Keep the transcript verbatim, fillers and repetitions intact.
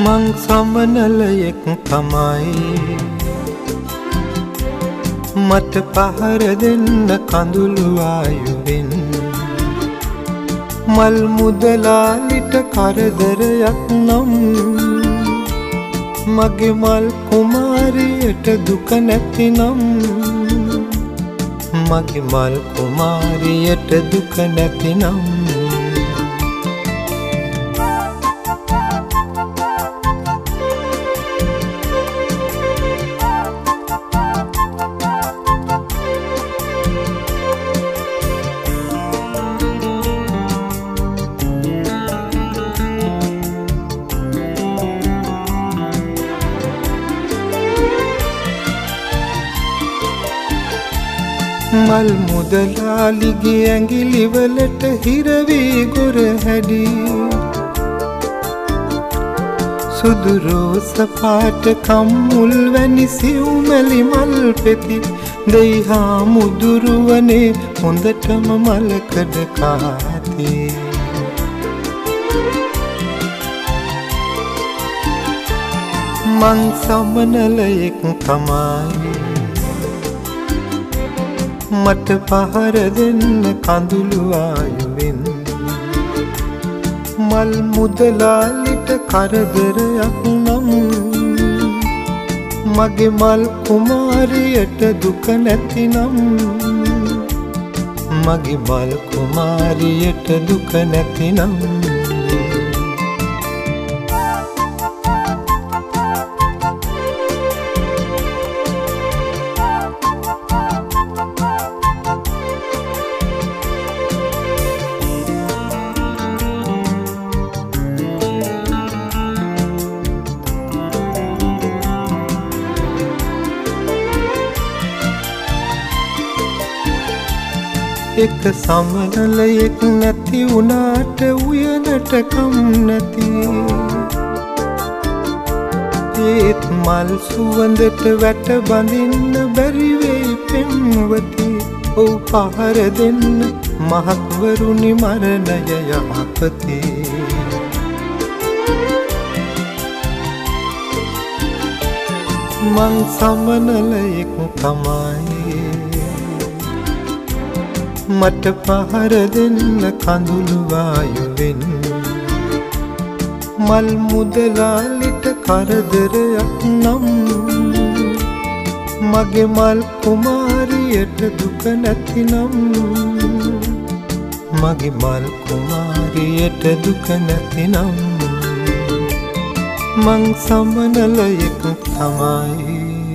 මං සමනලයෙක් තමයි මට පහර දෙන්න කඳුළු ආයුවෙන් මල් මුදලාලිට කරදරයක් නම් මගේ මල් කුමාරියට දුක නැතිනම් මගේ මල් කුමාරියට දුක නැතිනම් මල් මුදලාලිගේ ඇඟිලිවලට හිරවී ගොර හැඩි සුදු රෝස පාට කම්මුල් වැනි සිව්මැලි මල් පෙති දෙයි හා මුදුරුවනේ හොඳටම මලකඩ කා ඇති මං සමනලයෙක් තමයි මට පහර දෙන්න කඳුළු ආයුවෙන් මල් මුදලාලිට කරදරයක් නම් මගේ මල් කුමාරියට දුක නැතිනම් මගේ මල් කුමාරියට දුක නැතිනම් එක සමනලයෙක් නැති වුණාට උයනට කම් නැති ඒත් මල් සුවඳට වැට බඳින්න බැරි වෙයි පෙම්වති ඔව් පහර දෙන්න මහත්වරුනි මරණය යහපති මං සමනලයෙක් තමයි මට පහර දෙන්න කඳුළු ආයුවෙන් මල් මුදලාලිට කරදරයක් නම් මගේ මල් කුමාරියට දුක නැතිනම් මගේ මල් කුමාරියට දුක නැතිනම් මං සමනලයෙක් තමයි